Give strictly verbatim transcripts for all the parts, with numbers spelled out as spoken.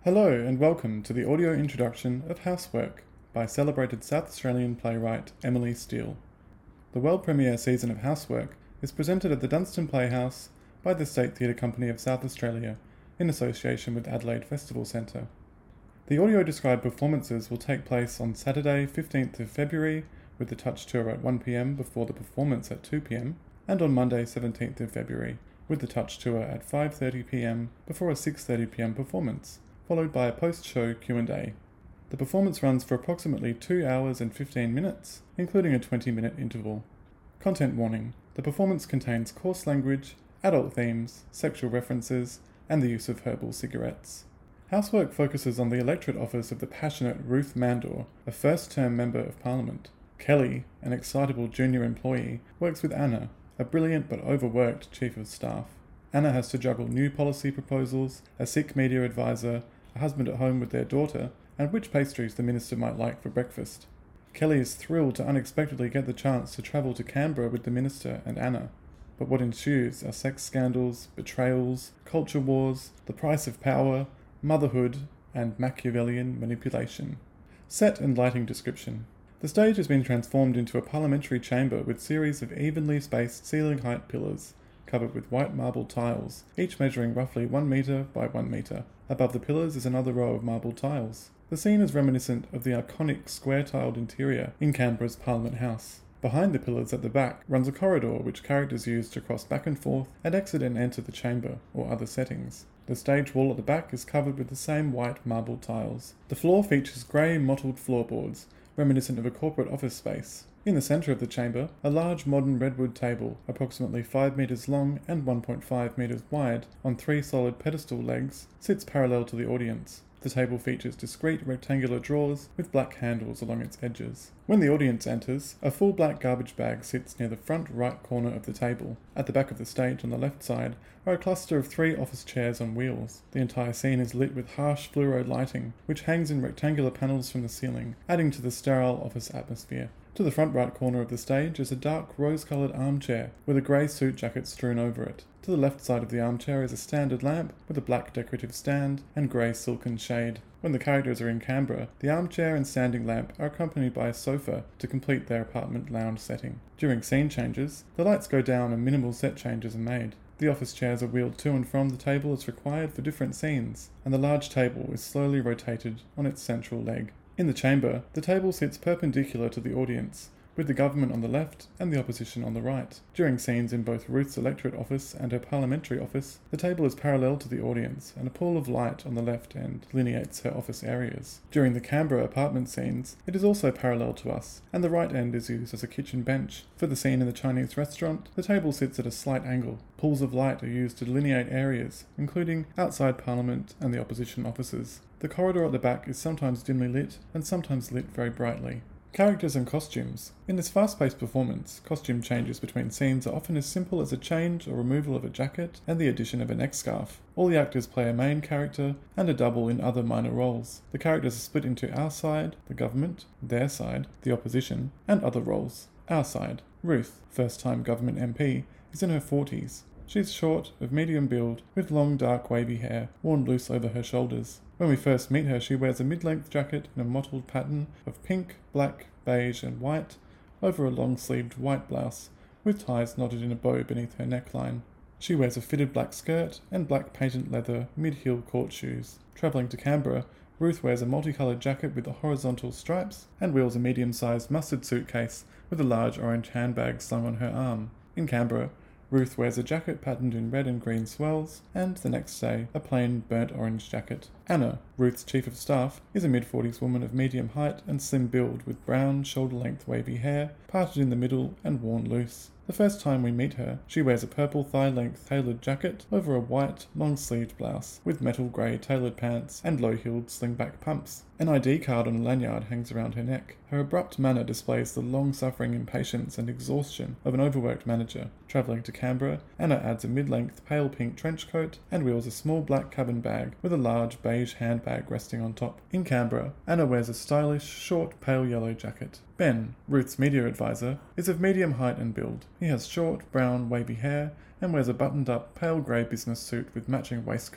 Hello and welcome to the audio introduction of Housework by celebrated South Australian playwright Emily Steele. The world premiere season of Housework is presented at the Dunstan Playhouse by the State Theatre Company of South Australia in association with Adelaide Festival Centre. The audio-described performances will take place on Saturday fifteenth of February with the Touch Tour at one p m before the performance at two p m and on Monday seventeenth of February with the Touch Tour at five thirty p m before a six thirty p m performance, followed by a post-show Q and A. The performance runs for approximately two hours and fifteen minutes, including a twenty minute interval. Content warning: the performance contains coarse language, adult themes, sexual references, and the use of herbal cigarettes. Housework focuses on the electorate office of the passionate Ruth Mandor, a first-term Member of Parliament. Kelly, an excitable junior employee, works with Anna, a brilliant but overworked Chief of Staff. Anna has to juggle new policy proposals, a Sikh media advisor, a husband at home with their daughter, and which pastries the minister might like for breakfast. Kelly is thrilled to unexpectedly get the chance to travel to Canberra with the minister and Anna. But what ensues are sex scandals, betrayals, culture wars, the price of power, motherhood, and Machiavellian manipulation. Set and lighting description. The stage has been transformed into a parliamentary chamber with series of evenly spaced ceiling height pillars, covered with white marble tiles, each measuring roughly one metre by one metre. Above the pillars is another row of marble tiles. The scene is reminiscent of the iconic square-tiled interior in Canberra's Parliament House. Behind the pillars at the back runs a corridor which characters use to cross back and forth and exit and enter the chamber or other settings. The stage wall at the back is covered with the same white marble tiles. The floor features grey mottled floorboards, reminiscent of a corporate office space. In the centre of the chamber, a large modern redwood table, approximately five metres long and one point five metres wide, on three solid pedestal legs, sits parallel to the audience. The table features discrete rectangular drawers with black handles along its edges. When the audience enters, a full black garbage bag sits near the front right corner of the table. At the back of the stage on the left side are a cluster of three office chairs on wheels. The entire scene is lit with harsh fluoro lighting, which hangs in rectangular panels from the ceiling, adding to the sterile office atmosphere. To the front right corner of the stage is a dark rose-coloured armchair with a grey suit jacket strewn over it. To the left side of the armchair is a standard lamp with a black decorative stand and grey silken shade. When the characters are in Canberra, the armchair and standing lamp are accompanied by a sofa to complete their apartment lounge setting. During scene changes, the lights go down and minimal set changes are made. The office chairs are wheeled to and from the table as required for different scenes, and the large table is slowly rotated on its central leg. In the chamber, the table sits perpendicular to the audience, with the government on the left and the opposition on the right. During scenes in both Ruth's electorate office and her parliamentary office, the table is parallel to the audience, and a pool of light on the left end delineates her office areas. During the Canberra apartment scenes, it is also parallel to us, and the right end is used as a kitchen bench. For the scene in the Chinese restaurant, the table sits at a slight angle. Pools of light are used to delineate areas, including outside Parliament and the opposition offices. The corridor at the back is sometimes dimly lit, and sometimes lit very brightly. Characters and costumes. In this fast-paced performance, costume changes between scenes are often as simple as a change or removal of a jacket and the addition of a neck scarf. All the actors play a main character and a double in other minor roles. The characters are split into our side, the government, their side, the opposition, and other roles. Our side. Ruth, first-time government M P, is in her forties. She is short, of medium build, with long dark wavy hair, worn loose over her shoulders. When we first meet her, she wears a mid-length jacket in a mottled pattern of pink, black, beige and white, over a long-sleeved white blouse, with ties knotted in a bow beneath her neckline. She wears a fitted black skirt and black patent leather mid-heel court shoes. Travelling to Canberra, Ruth wears a multicoloured jacket with the horizontal stripes and wheels a medium-sized mustard suitcase with a large orange handbag slung on her arm. In Canberra, Ruth wears a jacket patterned in red and green swells, and the next day, a plain burnt orange jacket. Anna, Ruth's Chief of Staff, is a mid-forties woman of medium height and slim build with brown, shoulder-length wavy hair, parted in the middle and worn loose. The first time we meet her, she wears a purple thigh-length tailored jacket over a white, long-sleeved blouse, with metal grey tailored pants and low-heeled sling-back pumps. An I D card on a lanyard hangs around her neck. Her abrupt manner displays the long-suffering impatience and exhaustion of an overworked manager. Travelling to Canberra, Anna adds a mid-length pale pink trench coat and wheels a small black cabin bag with a large beige handbag resting on top. In Canberra, Anna wears a stylish, short, pale yellow jacket. Ben, Ruth's media advisor, is of medium height and build. He has short, brown, wavy hair and wears a buttoned-up, pale grey business suit with matching waistcoat,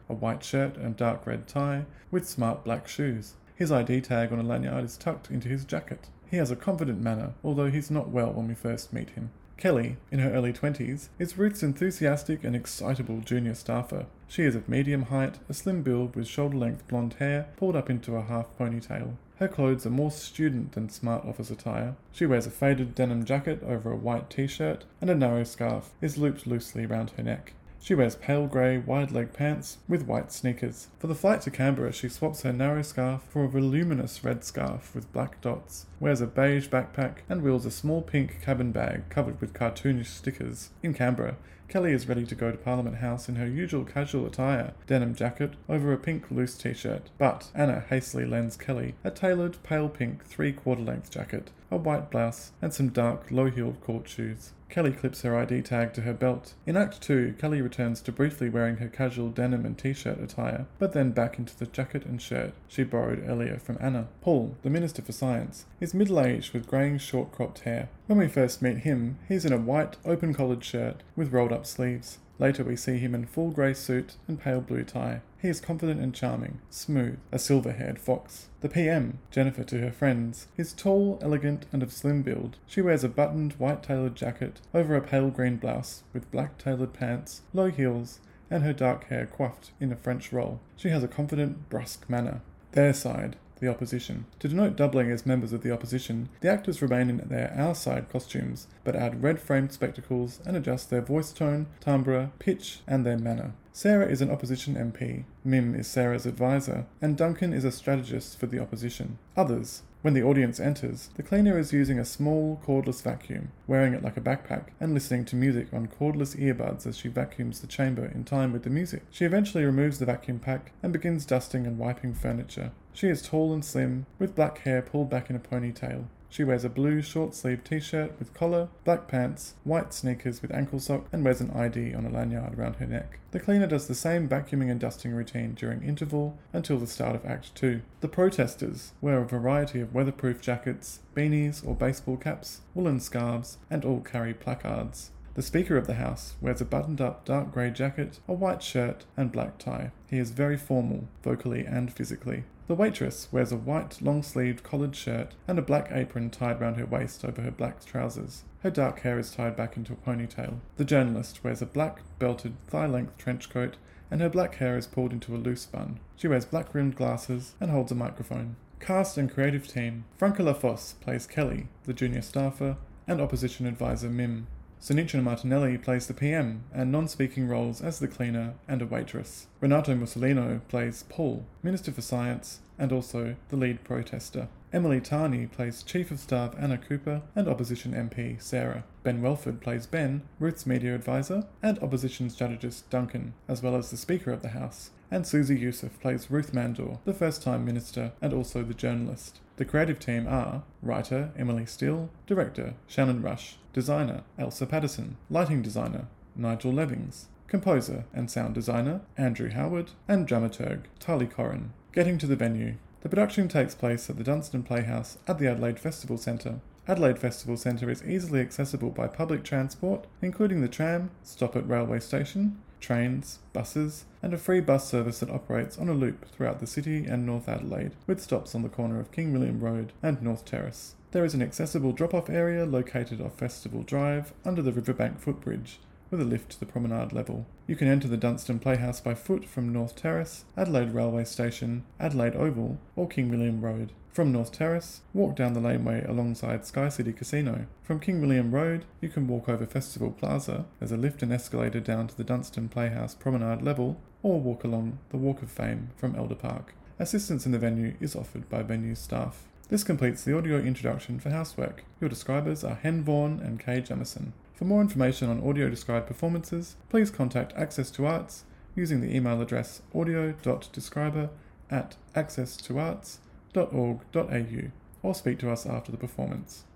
a white shirt and dark red tie, with smart black shoes. His I D tag on a lanyard is tucked into his jacket. He has a confident manner, although he's not well when we first meet him. Kelly, in her early twenties, is Ruth's enthusiastic and excitable junior staffer. She is of medium height, a slim build with shoulder-length blonde hair pulled up into a half ponytail. Her clothes are more student than smart office attire. She wears a faded denim jacket over a white t-shirt, and a narrow scarf is looped loosely round her neck. She wears pale grey, wide-leg pants with white sneakers. For the flight to Canberra, she swaps her narrow scarf for a voluminous red scarf with black dots, wears a beige backpack, and wields a small pink cabin bag covered with cartoonish stickers. In Canberra, Kelly is ready to go to Parliament House in her usual casual attire, denim jacket over a pink loose t-shirt. But Anna hastily lends Kelly a tailored pale pink three-quarter length jacket, a white blouse, and some dark low-heeled court shoes. Kelly clips her I D tag to her belt. In Act two, Kelly returns to briefly wearing her casual denim and t-shirt attire, but then back into the jacket and shirt she borrowed earlier from Anna. Paul, the Minister for Science, is middle-aged with greying short-cropped hair. When we first meet him, he's in a white, open-collared shirt with rolled-up sleeves. Later we see him in full grey suit and pale blue tie. He is confident and charming, smooth, a silver-haired fox. The P M, Jennifer to her friends, is tall, elegant, and of slim build. She wears a buttoned, white-tailored jacket over a pale green blouse with black-tailored pants, low heels, and her dark hair coiffed in a French roll. She has a confident, brusque manner. Their side, the opposition. To denote doubling as members of the opposition, the actors remain in their Our Side costumes, but add red-framed spectacles and adjust their voice tone, timbre, pitch, and their manner. Sarah is an opposition M P, Mim is Sarah's advisor, and Duncan is a strategist for the opposition. Others. When the audience enters, the cleaner is using a small, cordless vacuum, wearing it like a backpack, and listening to music on cordless earbuds as she vacuums the chamber in time with the music. She eventually removes the vacuum pack and begins dusting and wiping furniture. She is tall and slim, with black hair pulled back in a ponytail. She wears a blue short-sleeved t-shirt with collar, black pants, white sneakers with ankle sock, and wears an I D on a lanyard around her neck. The cleaner does the same vacuuming and dusting routine during interval until the start of Act two. The protesters wear a variety of weatherproof jackets, beanies or baseball caps, woolen scarves, and all carry placards. The Speaker of the House wears a buttoned-up dark grey jacket, a white shirt, and black tie. He is very formal, vocally and physically. The waitress wears a white, long-sleeved collared shirt and a black apron tied round her waist over her black trousers. Her dark hair is tied back into a ponytail. The journalist wears a black, belted, thigh-length trench coat, and her black hair is pulled into a loose bun. She wears black-rimmed glasses and holds a microphone. Cast and creative team. Franca LaFosse plays Kelly, the junior staffer, and opposition advisor Mim. Soniccia Martinelli plays the P M and non-speaking roles as the cleaner and a waitress. Renato Mussolino plays Paul, Minister for Science, and also the lead protester. Emily Tarney plays Chief of Staff Anna Cooper and opposition M P Sarah. Ben Welford plays Ben, Ruth's media advisor, and opposition strategist Duncan, as well as the Speaker of the House. And Susie Youssef plays Ruth Mandor, the first-time minister and also the journalist. The creative team are writer Emily Steele, director Shannon Rush, designer Elsa Patterson, lighting designer Nigel Levings, composer and sound designer Andrew Howard, and dramaturg Tali Corrin. Getting to the venue. The production takes place at the Dunstan Playhouse at the Adelaide Festival Centre. Adelaide Festival Centre is easily accessible by public transport, including the tram, stop at railway station, trains, buses, and a free bus service that operates on a loop throughout the city and North Adelaide, with stops on the corner of King William Road and North Terrace. There is an accessible drop-off area located off Festival Drive under the Riverbank footbridge, with a lift to the promenade level. You can enter the Dunstan Playhouse by foot from North Terrace, Adelaide Railway Station, Adelaide Oval, or King William Road. From North Terrace, walk down the laneway alongside Sky City Casino. From King William Road, you can walk over Festival Plaza, there's a lift and escalator down to the Dunstan Playhouse promenade level, or walk along the Walk of Fame from Elder Park. Assistance in the venue is offered by venue staff. This completes the audio introduction for Housework. Your describers are Hen Vaughan and Kay Jamison. For more information on audio described performances, please contact Access to Arts using the email address audio dot describer at access to arts dot org dot a u or speak to us after the performance.